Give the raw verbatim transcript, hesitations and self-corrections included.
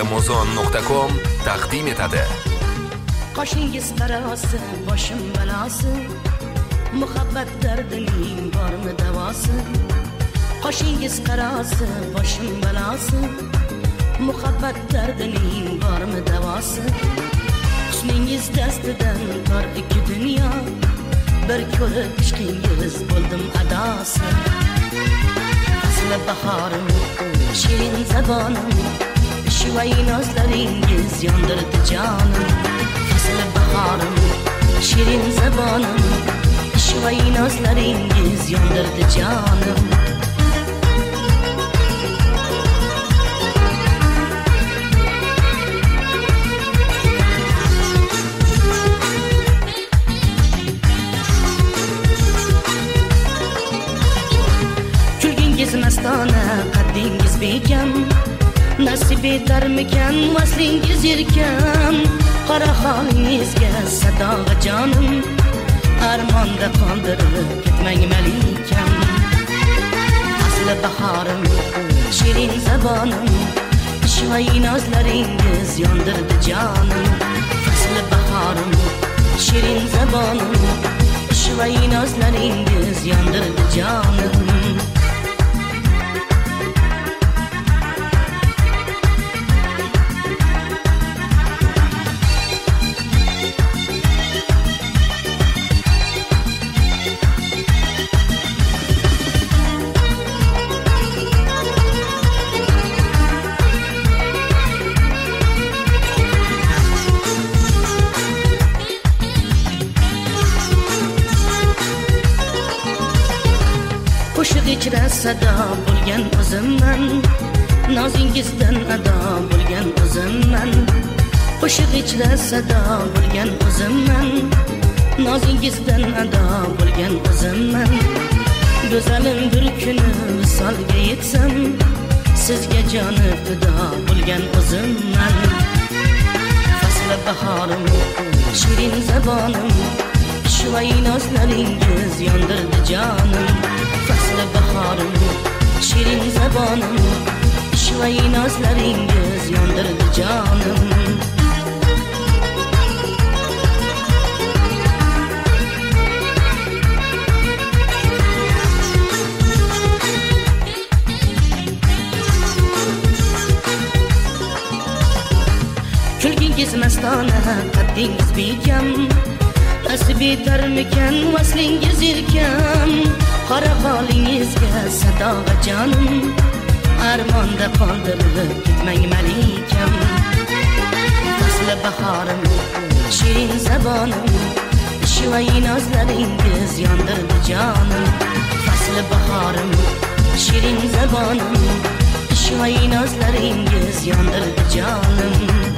muzon nuqta com taqdim etadi. Qoshingiz qarasi, boshim balasi, muhabbat dardining bormi davosi? Qoshingiz qarasi, boshim balasi, muhabbat dardining bormi davosi? Husningiz dastidan tor ikki dunyo, bir ko'rib ishqingiz bo'ldim adosi. Fasli bahorim, shirin zabonim, shivai nozlaringiz yondirdi jonim. Fasli bahorim, shirin zabonim, shivai nozlaringiz yondirdi jonim. Mastona qaddingiz bekam, nasib etarmikan vaslingiz yelkam. Qora holingizga sadoga jonim, armonda qoldirib ketmang malikam. Asli bahorim, shirin zabonim, shivai nozlaringiz yondirdi jonim. Fasli bahorim, shirin zabonim, shivai nozlaringiz yondirdi jonim. Qo'shiq ichra sado bo'lgan o'zimman, nozingizdan ado bo'lgan o'zimman. Qo'shiq ichra sado bo'lgan o'zimman, nozingizdan ado bo'lgan o'zimman. Go'zalim bir kuni visolga yetsam, sizga joni fido bo'lgan o'zimman. Fasli bahorim, shirin zabonim, shivai nozlaringiz yondirdi jonim. Fasli bahorim, shirin zabonim, shivai nozlaringiz yondirdi jonim. Kulgingiz mastona, qaddingiz bekam, nasib etarmikan vaslingiz yelkam. Qora holingizga sadoga jonim, armonda qoldirib ketmang malikam. Fasli bahorim, shirin zabonim, shivai nozlaringiz yondirdi jonim. Fasli bahorim, shirin zabonim, shivai nozlaringiz yondirdi jonim.